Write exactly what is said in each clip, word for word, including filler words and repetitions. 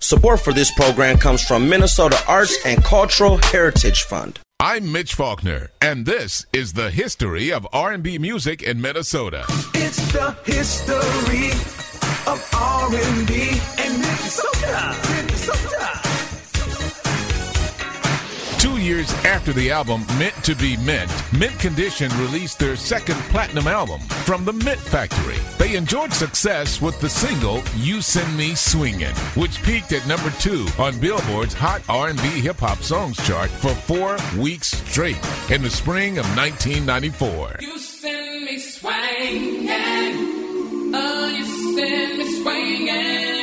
Support for this program comes from Minnesota Arts and Cultural Heritage Fund. I'm Mitch Faulkner, and this is the history of R and B music in Minnesota. It's the history of R and B in Minnesota. Minnesota. Two years after the album Meant to Be Mint, Mint Condition released their second platinum album, From the Mint Factory. They enjoyed success with the single You Send Me Swingin', which peaked at number two on Billboard's Hot R and B Hip Hop Songs chart for four weeks straight in the spring of nineteen ninety-four. You send me swinging, oh, you send me swinging.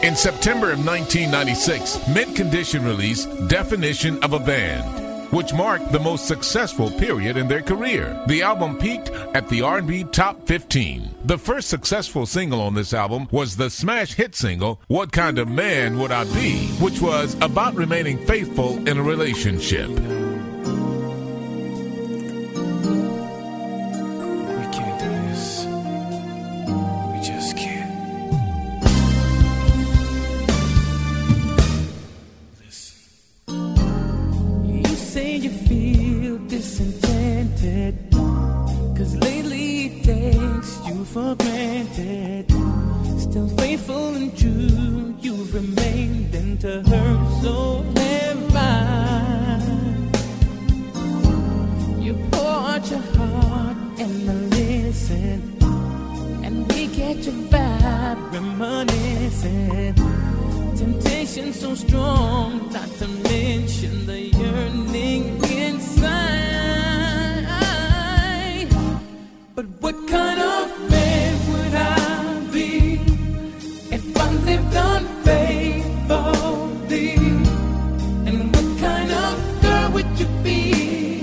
In September of nineteen ninety-six, Mint Condition released Definition of a Band, which marked the most successful period in their career. The album peaked at the R and B Top fifteen. The first successful single on this album was the smash hit single, What Kind of Man Would I Be?, which was about remaining faithful in a relationship. Disenchanted, 'cause lately it takes you for granted. Still faithful and true, you've remained, and to her so have I. You pour out your heart and I listen, and we get your vibe reminiscing. Temptation so strong, not to mention the yearning inside. But what kind of man would I be if I lived unfaithfully? And what kind of girl would you be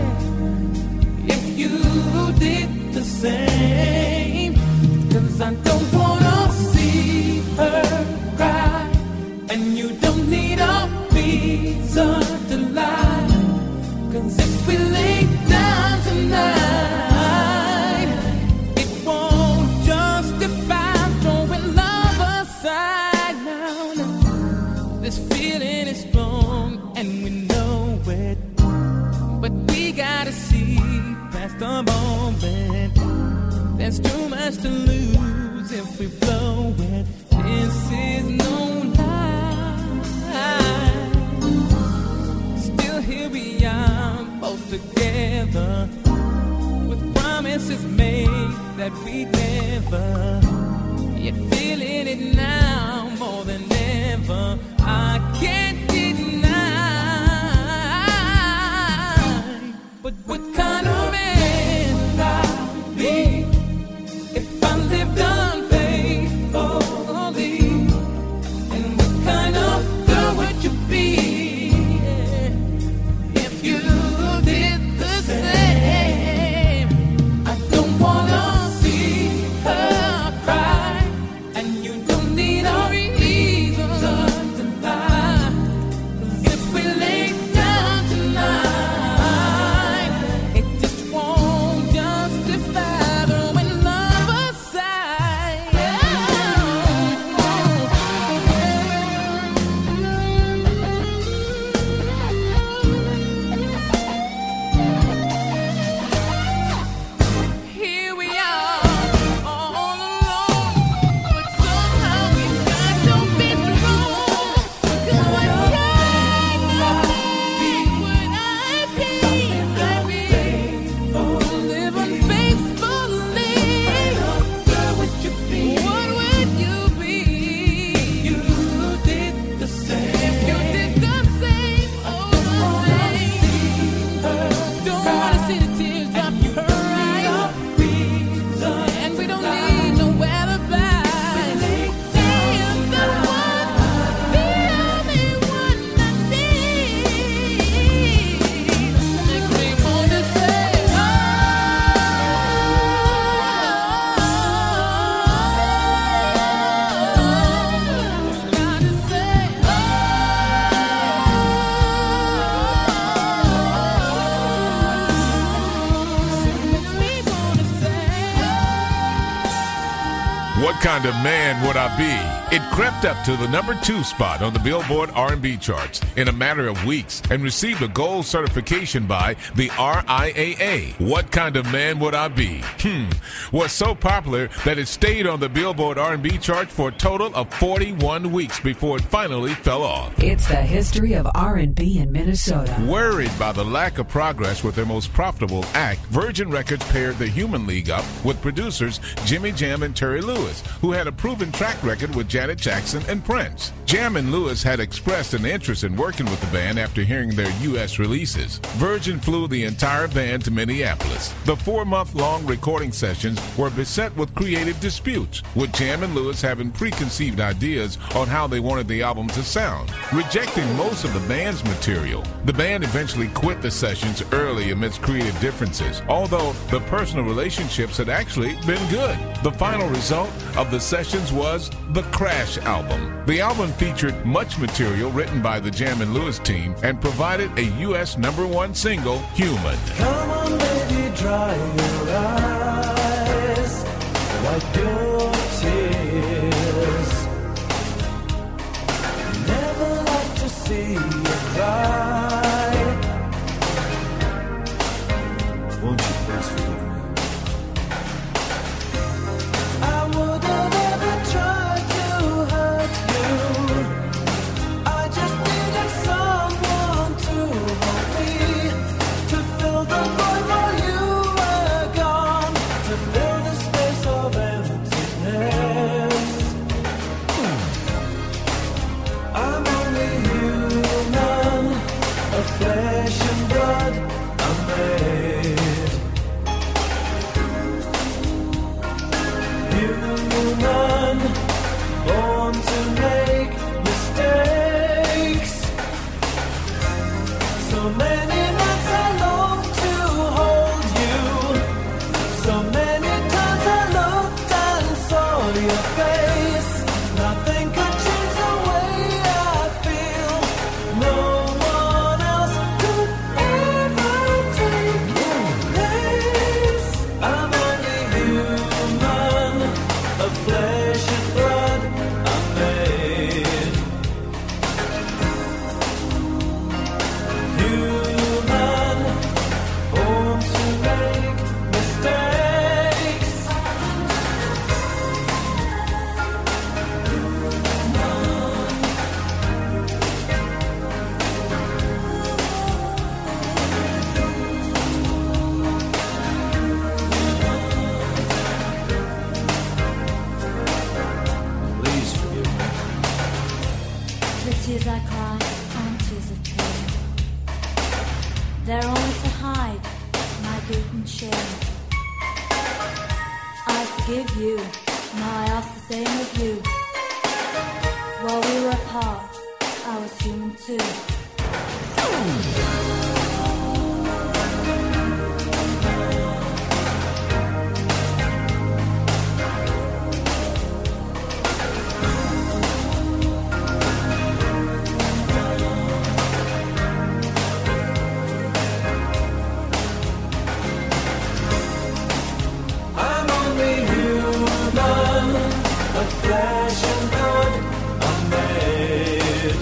if you did the same? 'Cause I don't wanna see her cry, and you don't need a reason to lie. 'Cause if we lay down tonight, it won't justify throwing love aside. Now, now, this feeling is strong and we know it, but we gotta see past the moment. There's too much to lose if we blow it. This is no here we are, both together, with promises made that we never, yet feeling it now more than ever. I can't deny. But what kind of man would I be if I lived unfaithfully? And what kind of girl would you be you did the same? I don't wanna see her cry, and you don't need a reason to lie. 'Cause if we lay down tonight, it just won't justify throwing love aside. Here we are, all alone, but somehow we got to be strong. 'Cause what kind of man would I be? I be live unfaithfully. What would you be? What would you be? You did the same. If you did the same, oh, the same. Don't wanna see the tears drop you her eyes. And we don't need no alibi. She is the one, the only one I need. Makes me wanna say, oh, just gotta say, oh, makes me wanna say, What Kind of Man Would I Be? It crept up to the number two spot on the Billboard R and B charts in a matter of weeks and received a gold certification by the R I A A. What Kind of Man Would I Be? Hmm. Was so popular that it stayed on the Billboard R and B chart for a total of forty-one weeks before it finally fell off. It's the history of R and B in Minnesota. Worried by the lack of progress with their most profitable act, Virgin Records paired the Human League up with producers Jimmy Jam and Terry Lewis, who had a proven track record with Janet Jackson and Prince. Jammin' Lewis had expressed an interest in working with the band after hearing their U S releases. Virgin flew the entire band to Minneapolis. The four-month-long recording sessions were beset with creative disputes, with Jammin' Lewis having preconceived ideas on how they wanted the album to sound, rejecting most of the band's material. The band eventually quit the sessions early amidst creative differences, although the personal relationships had actually been good. The final result of the sessions was the Crash album. The album featured much material written by the Jammin' Lewis team and provided a U S number one single, Human. Come on, baby, dry your eyes, wipe your tears. Never like to see you cry. Won't you please forgive me? I would have ever tried to hurt you. I just needed someone to hold me, to fill the void while you were gone, to fill the space of emptiness. I'm only human, of flesh and blood I'm made. Human, born to make mistakes. So many nights I long to hold you. So many times I looked and saw your face. Nothing could change the way I feel. No one else could ever take your place. I'm only human, of flesh and blood I'm made. Human, born to make mistakes. Please forgive me. The tears I cry aren't tears of pain. They're only to hide my guilt and shame. I forgive you, now I ask the same of you. While we were apart, I was human too. I'm only human, of flesh and blood I'm made.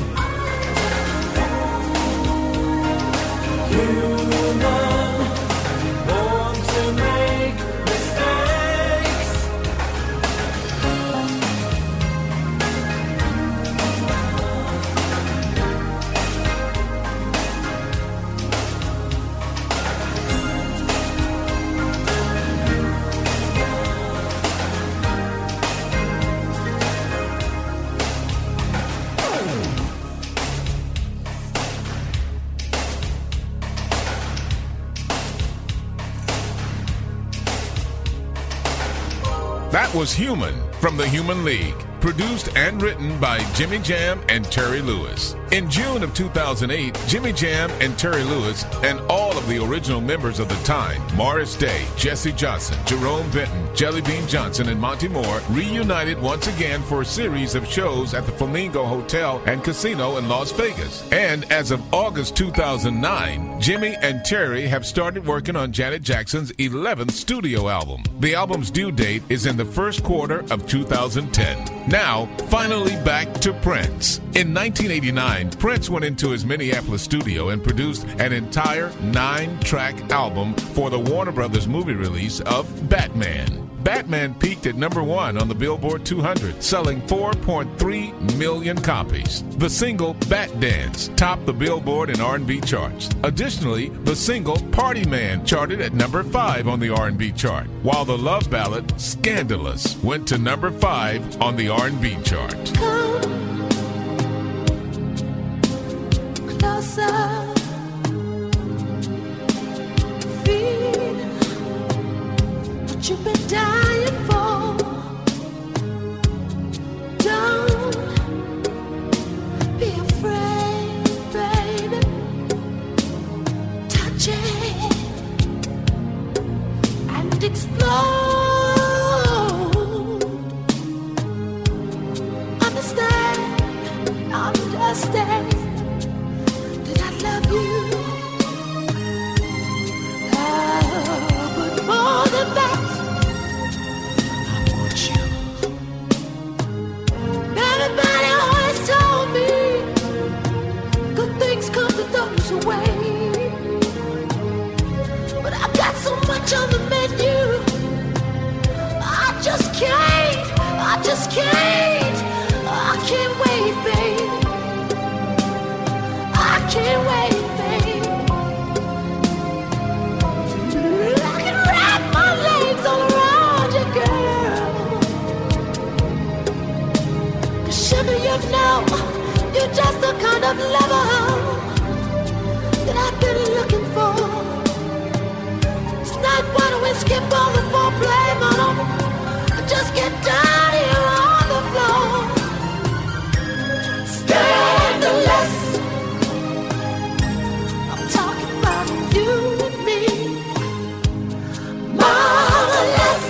Human, born to make mistakes. That was Human from the Human League, produced and written by Jimmy Jam and Terry Lewis. In June of two thousand eight, Jimmy Jam and Terry Lewis and all of the original members of the time, Morris Day, Jesse Johnson, Jerome Benton, Jelly Bean Johnson, and Monty Moore, reunited once again for a series of shows at the Flamingo Hotel and Casino in Las Vegas. And as of August two thousand nine, Jimmy and Terry have started working on Janet Jackson's eleventh studio album. The album's due date is in the first quarter of two thousand ten. Now, finally back to Prince. In nineteen eighty-nine, Prince went into his Minneapolis studio and produced an entire nine-track album for the Warner Brothers movie release of Batman. Batman peaked at number one on the Billboard two hundred, selling four point three million copies. The single Bat Dance topped the Billboard and R and B charts. Additionally, the single Party Man charted at number five on the R and B chart, while the love ballad Scandalous went to number five on the R and B chart. Come closer. Feel what you've been dying for. Don't be afraid, baby. Touch it and explode. Understand, understand that I love you. Oh, but more than that, I want you. Everybody always told me good things come to those who wait. But I got so much on the menu, I just can't, I just can't, I can't wait, babe. I can't wait, babe. I can wrap my legs all around you, girl. 'Cause sugar, you know, you're just the kind of lover that I've been looking for. Tonight, why don't we skip all the foreplay, mama, and just get down here on the floor. Scandalous. I'm talking about you and me. Marvelous.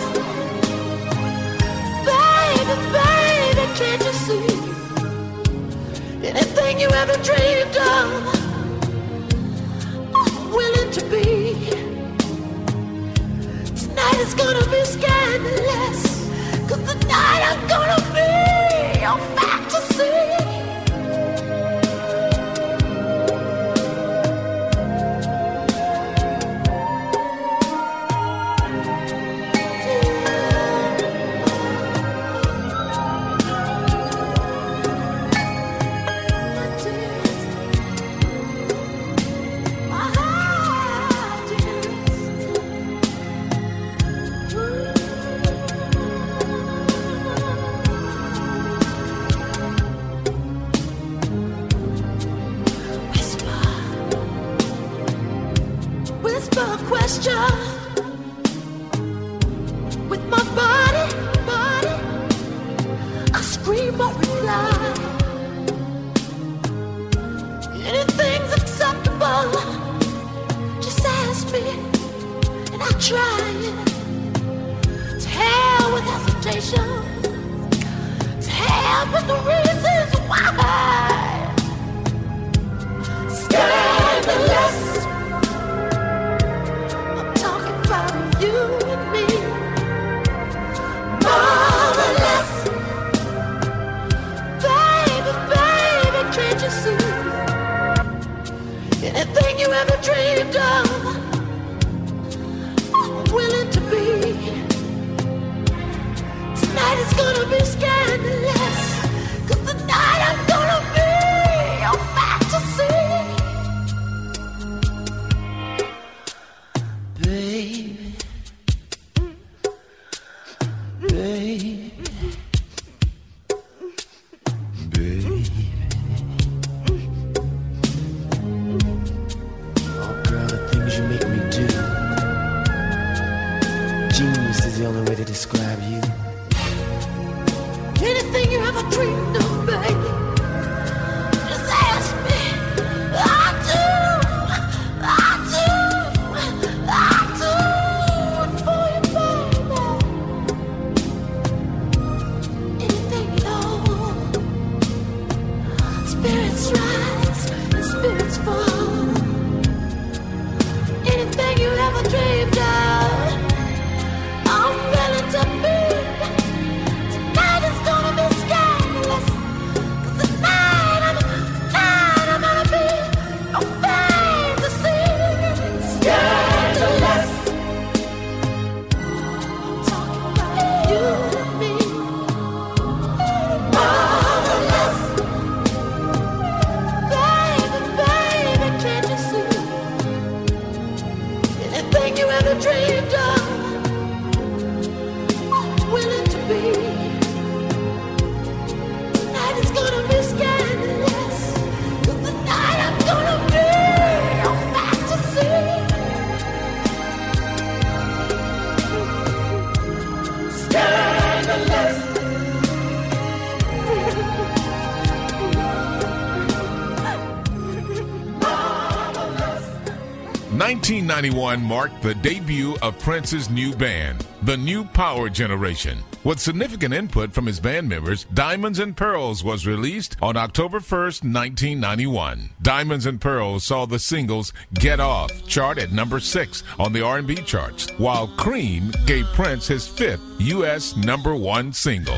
Baby, baby, can't you see? Anything you ever dreamed of, I'm willing to be. Tonight is gonna be scandalous, 'cause tonight I'm gonna be your fantasy. My heart whisper, whisper a question with my body, body. I scream or reply. Anything's acceptable. Just ask me, and I try it. To hell with hesitation. To hell with the reasons why. Scandalous. I'm talking about you and me. Marvelous. Baby, baby, can't you see? Anything you ever dreamed of, I'm willing to be. Tonight is gonna be scandalous, 'cause tonight I'm gonna be your fantasy. Baby, baby, baby. Oh, girl, the things you make me do. Genius is the only way to describe you. Anything you ever dreamed of, baby, just ask me. I do, I do, I do it for you, baby. Anything at all. Spirits rise and spirits fall. Anything you ever dreamed of, I'm willing to be. Tonight is gonna be scandalous, 'cause tonight I'm, tonight I'm gonna be your fantasy. Scandalous. I'm talking about you and me. Marvelous. Baby, baby, can't you see? Anything you ever dreamed of, I'm willing to be. Tonight is gonna be scandalous, 'cause tonight I'm gonna be nineteen ninety-one marked the debut of Prince's new band, the New Power Generation. With significant input from his band members, Diamonds and Pearls was released on October first, nineteen ninety-one. Diamonds and Pearls saw the singles Get Off chart at number six on the R and B charts, while Cream gave Prince his fifth U S number one single.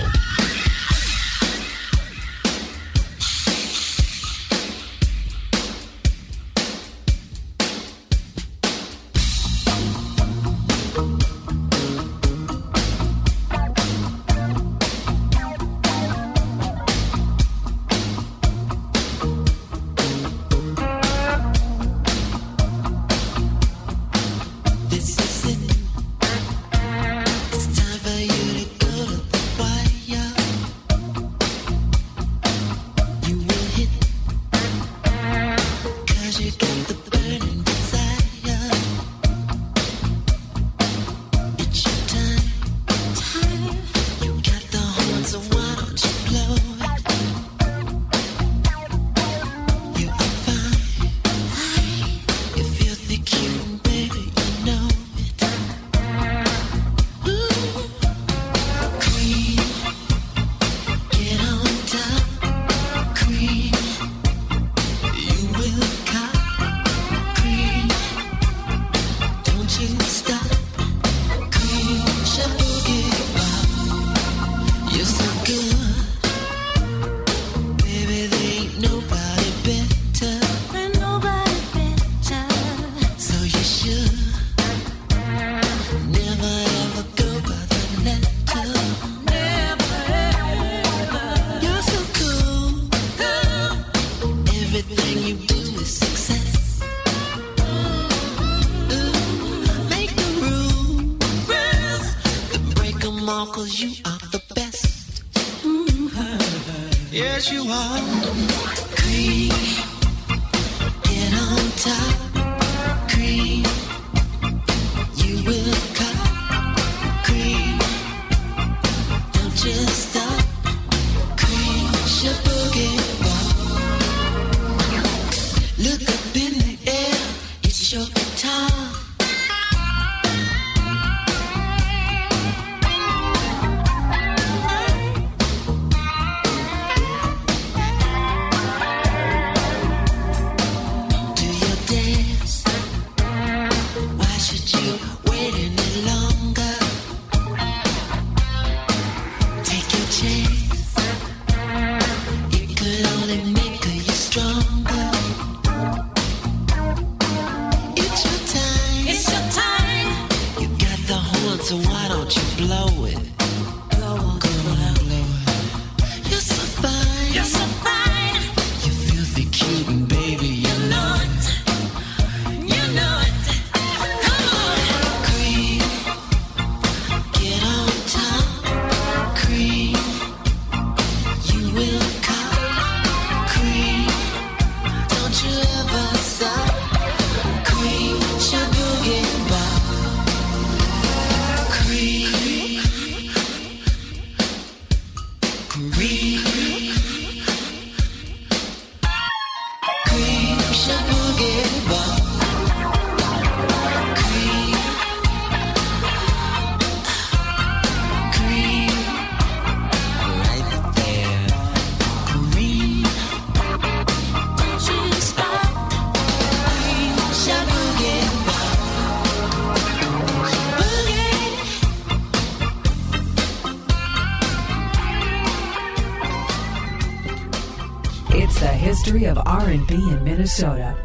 History of R and B in Minnesota.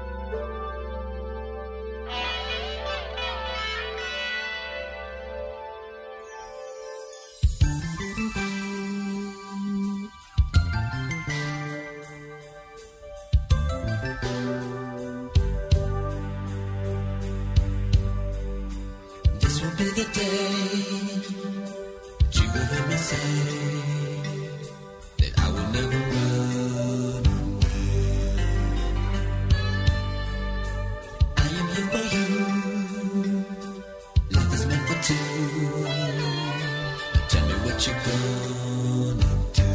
This will be the day you will hear me say that I will never run away. I am here for you. Love is meant for two. Tell me what you're gonna do.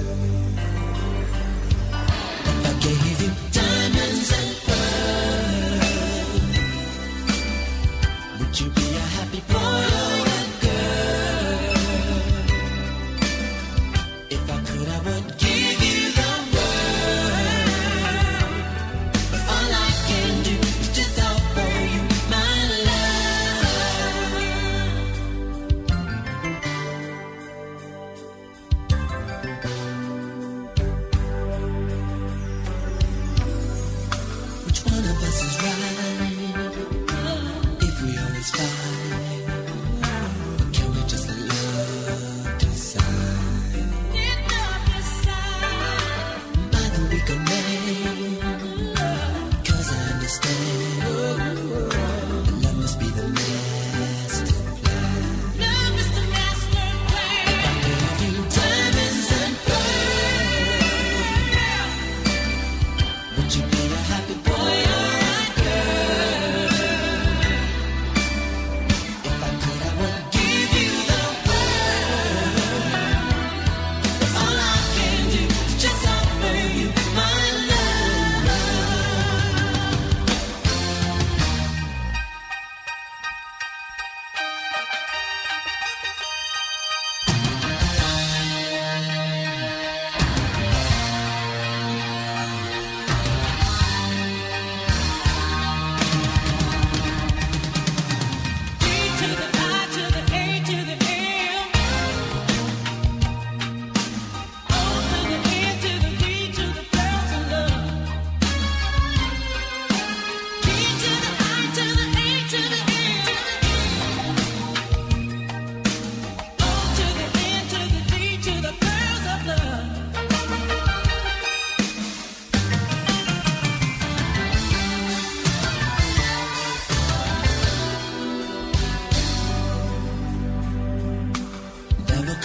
If I gave you diamonds and pearls,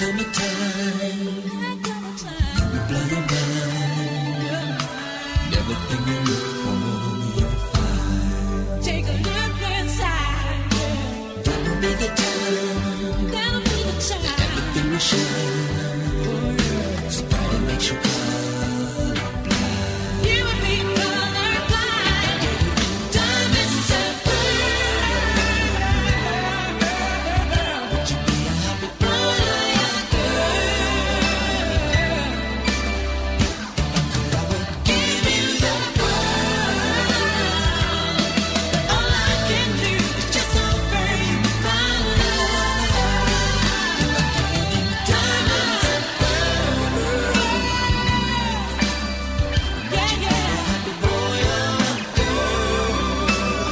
come a time you blow your mind. Everything you look for, you'll find. Take a look inside. That'll be the time. That'll be the time. Everything will shine. So bright it makes you colorblind. You and me colorblind. Diamonds and pearls. Would you be a happy boy? I would give you the world. All I can do is just offer you my love. Diamonds and pearls. Yeah, yeah. Happy boy or girl.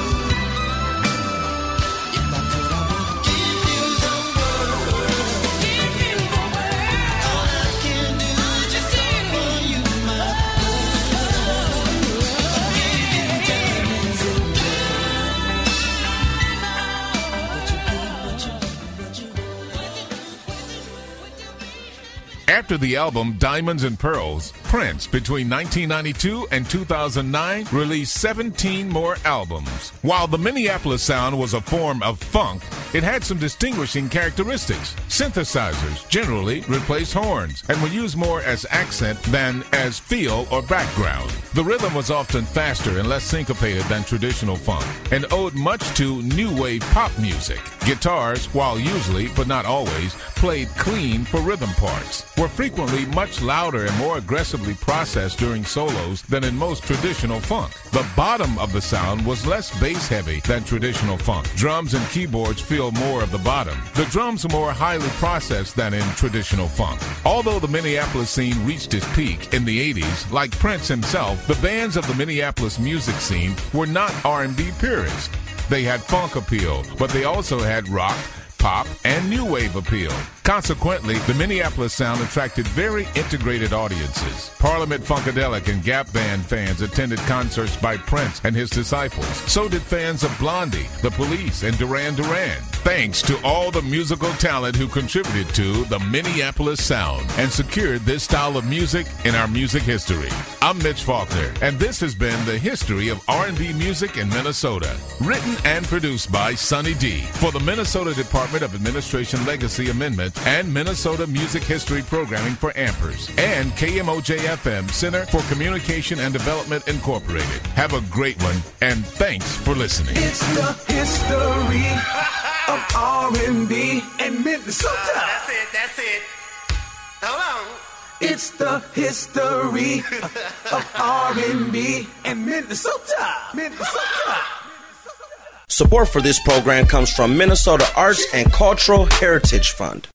If I could, I would give you the world. Give you the world. All I can do is just offer you my love. Give you diamonds and pearls. Would you be, would you be, would you be? After the album Diamonds and Pearls, Prince, between nineteen ninety-two and two thousand nine, released seventeen more albums. While the Minneapolis sound was a form of funk, it had some distinguishing characteristics. Synthesizers generally replaced horns and were used more as accent than as feel or background. The rhythm was often faster and less syncopated than traditional funk, and owed much to new wave pop music. Guitars, while usually, but not always, played clean for rhythm parts, were frequently much louder and more aggressively processed during solos than in most traditional funk. The bottom of the sound was less bass-heavy than traditional funk. Drums and keyboards feel more of the bottom. The drums are more highly processed than in traditional funk. Although the Minneapolis scene reached its peak in the eighties, like Prince himself, the bands of the Minneapolis music scene were not R and B purists. They had funk appeal, but they also had rock, pop, and new wave appeal. Consequently, the Minneapolis sound attracted very integrated audiences. Parliament Funkadelic and Gap Band fans attended concerts by Prince and his disciples. So did fans of Blondie, The Police, and Duran Duran. Thanks to all the musical talent who contributed to the Minneapolis sound and secured this style of music in our music history. I'm Mitch Faulkner, and this has been the history of R and B music in Minnesota. Written and produced by Sonny D for the Minnesota Department of Administration Legacy Amendment and Minnesota Music History Programming for Ampers and K M O J F M Center for Communication and Development Incorporated. Have a great one, and thanks for listening. It's the history of R and B and Minnesota. That's it, that's it. Hold on. It's the history of R and B and Minnesota. Minnesota. Support for this program comes from Minnesota Arts and Cultural Heritage Fund.